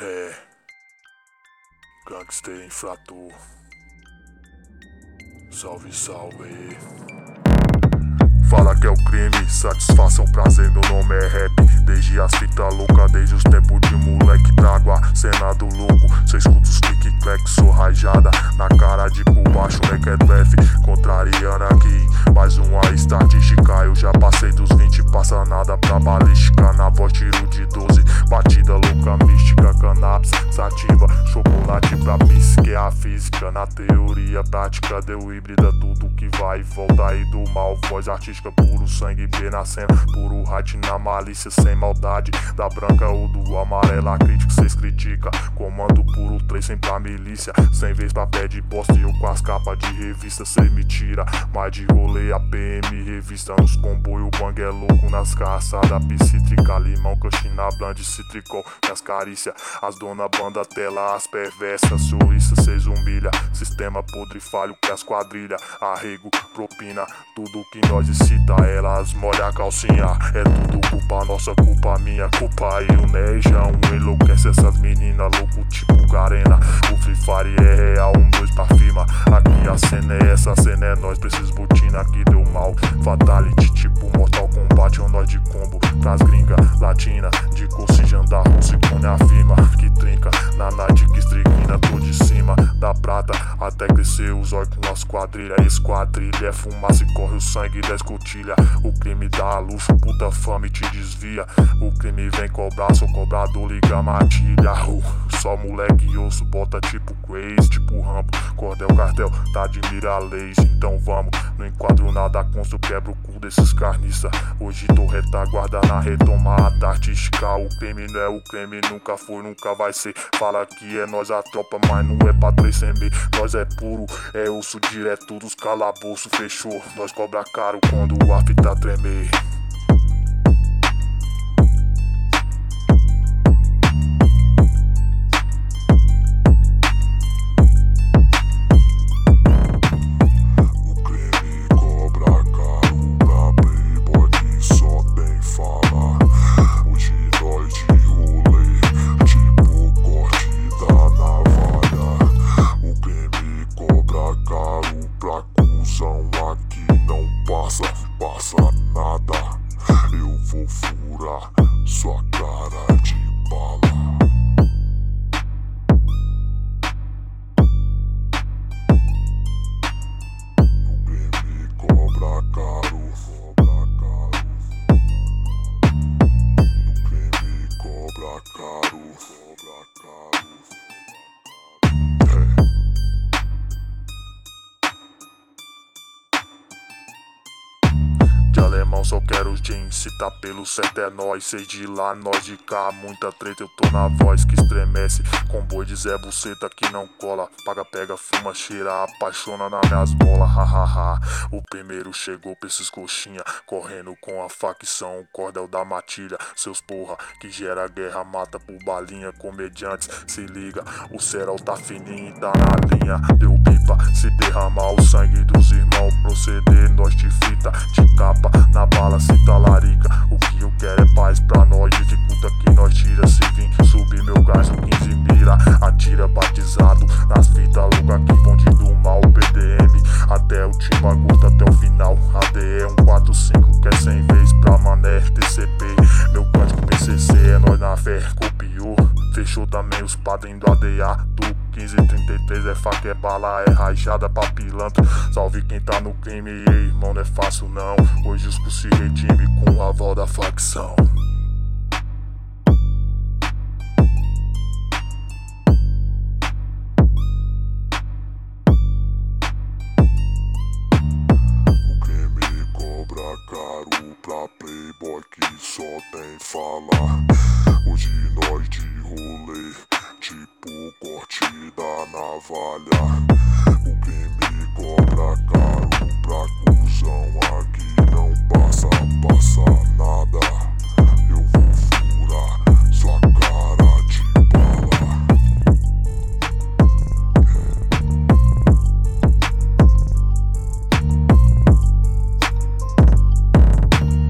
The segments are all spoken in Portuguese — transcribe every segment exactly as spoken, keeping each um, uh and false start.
É, gangster infrator. Salve, salve. Fala que é o crime, satisfação, prazer, meu nome é rap. Desde as fitas loucas, desde os tempos de moleque d'água, cena do louco. Cê escuta os clique-clack, sou rajada na cara de cu baixo, nequet leve. Contrariando aqui, mais uma estatística. Eu já passei dos vinte, passa nada pra balística. Na voz tiro de doze, batida louca, mística. Cannabis, sativa, chocolate pra psique, é a física. Na teoria, prática, deu híbrida, tudo que vai e volta aí do mal. Voz artística, puro sangue, B na cena, puro hate na malícia, sem maldade. Da branca ou do amarelo, a crítica cês critica. Comando puro três, sem pra milícia, sem vez pra pé de bosta. E eu com as capas de revista, cê me tira. Mais de rolê, a P M, revista nos comboio. O bang é louco nas caçadas, psítrica, limão, coxina, blande, citricol. Minhas carícias, as dona banda tela, as perversas. Sou isso, cês humilha. Sistema podre, falho que as quadrilha. Arrego, propina, tudo que nós excita, elas molha a calcinha. É tudo culpa nossa, culpa minha, culpa aí o Nejão. Enlouquece essas meninas, louco tipo Garena. O Free Fire é real, um, dois pra firma. Aqui a cena é essa, a cena é nós. Preciso botina, aqui deu mal. Fatality tipo Mortal Kombat, ou nós de combo. Pras gringa, latina, de Cossijan da Rússia, quando afirma que trinca. Na night que estriquina, tô de cima da prata, até crescer os olhos com as quadrilhas. Esquadrilha é fumaça e corre o sangue da escotilha. O crime dá luxo, puta fama e te desvia. O crime vem cobrar, sou cobrador, liga matilha. uh, Só moleque osso, bota tipo Crazy, tipo Rambo. Cordel, cartel, tá de mira leis. Então vamos, não enquadro nada, consto, quebro o cu desses carniça. Hoje tô retaguarda na retomada artística. O crime não é o crime, nunca foi, nunca vai ser. Fala que é nós a tropa, mas não é pra três sem meio. Nós é puro, é osso direto dos calabouço, fechou. Nós cobra caro quando a fita tremer. Passa nada, eu vou furar sua cara de bala. O crime cobra caro, cobra caro. O crime cobra caro, cobra caro. Alemão, só quero os jeans, se tá pelo certo é nós. Sei de lá, nós de cá, muita treta, eu tô na voz que estremece. Comboio de Zé Buceta que não cola, paga, pega, fuma, cheira, apaixona nas minhas bolas, hahaha. O primeiro chegou pra esses coxinha, correndo com a facção, o cordel da matilha. Seus porra, que gera guerra, mata por balinha, comediantes, se liga. O cerol tá fininho e tá na linha, deu pipa, se derramar o sangue dos irmãos, proceder, nós te frita, te capa. Na bala se talarica, o que eu quero é paz pra nós. Dificulta que nós tira, se vim subir meu gás, o quinze mira. Atira batizado nas fitas loucas que vão de do mal. P D M até o time agosto, até o final. A D E um quatro cinco que é cem vezes pra mané. T C P, meu cântico P C C é nós na fé, copiou. Fechou também os padrinhos do A D A do quinze trinta e três, é faca, é bala, é rajada pra pilantra. Salve quem tá no crime, ei, irmão, não é fácil não. Hoje os se redime com o aval da facção. O crime cobra caro pra playboy que só tem fala. Hoje nós de rolê, tipo corte da navalha. O crime cobra caro pra cuzão aqui. Não passa, passa nada, eu vou furar sua cara de bala.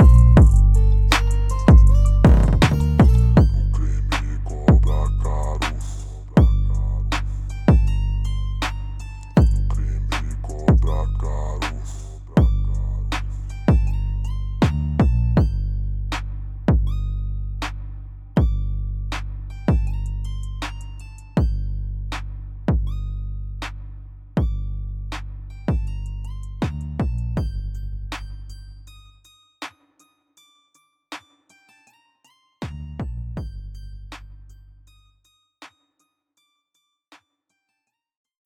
O crime cobra caro. pra cá.